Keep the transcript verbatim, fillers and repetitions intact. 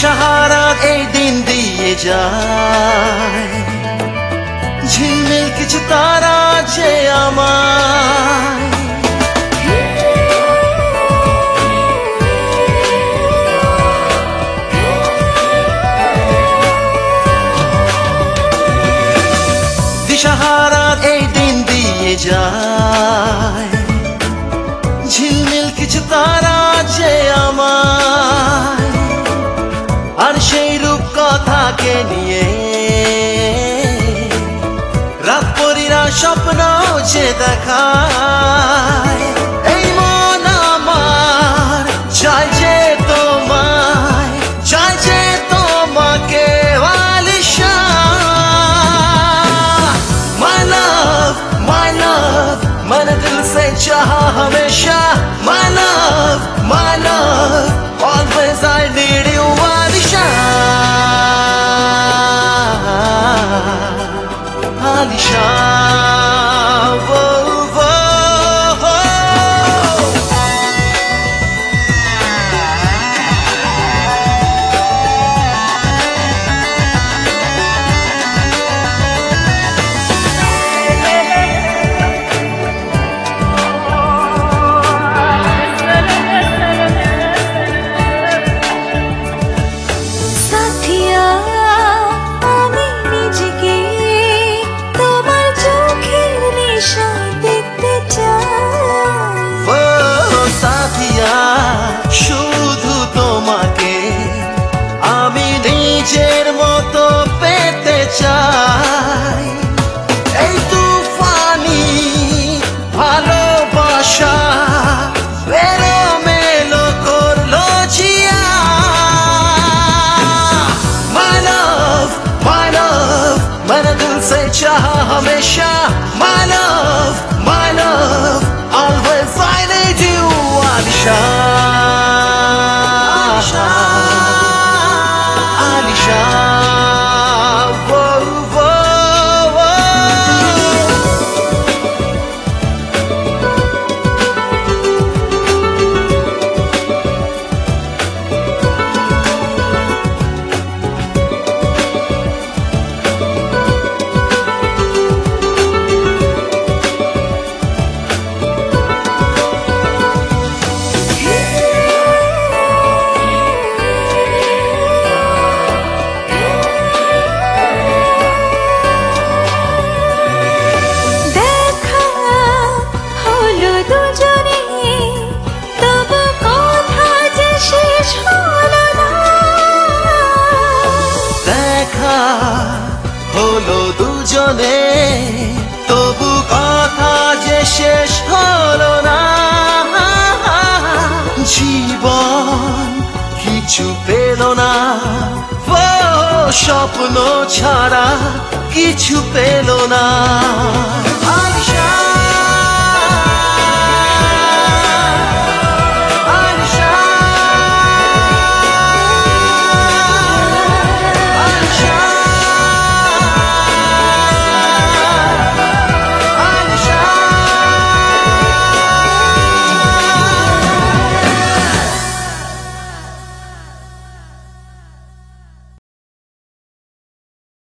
দিশাহারা এই দিন দিয়ে যায়, ঝিলমিল কিছু তারা আছে আমার। দিশাহারা এই দিন দিয়ে যায়, ঝিলমিল কিছু তারা আছে আমার। আর সেই রূপ কথাকে নিয়ে রাত পরীরা স্বপ্ন যে দেখায়। এই মন আমার চাই যে তোমায়, চাই যে তোমাকে Alisha. My love, my love, मैंने दिल से चाहा हमेशा। My love, my love, always I need you Alisha, Alisha, वो वो वो। শুধু তোমাকে আমি নিজের মতো পেতে চাই। এই তুফানি ভালোবাসা মেলো মেলো করলো Zia. My love, my love, मैंने दिल से चाहा हमेशा। My love, my love, always I need you Alisha, Alisha, वो वो वो। হলো দুজনে তবু কথা যে শেষ হলো না। জীবন কিছু পেল না, ও স্বপ্ন ছাড়া কিছু পেল না।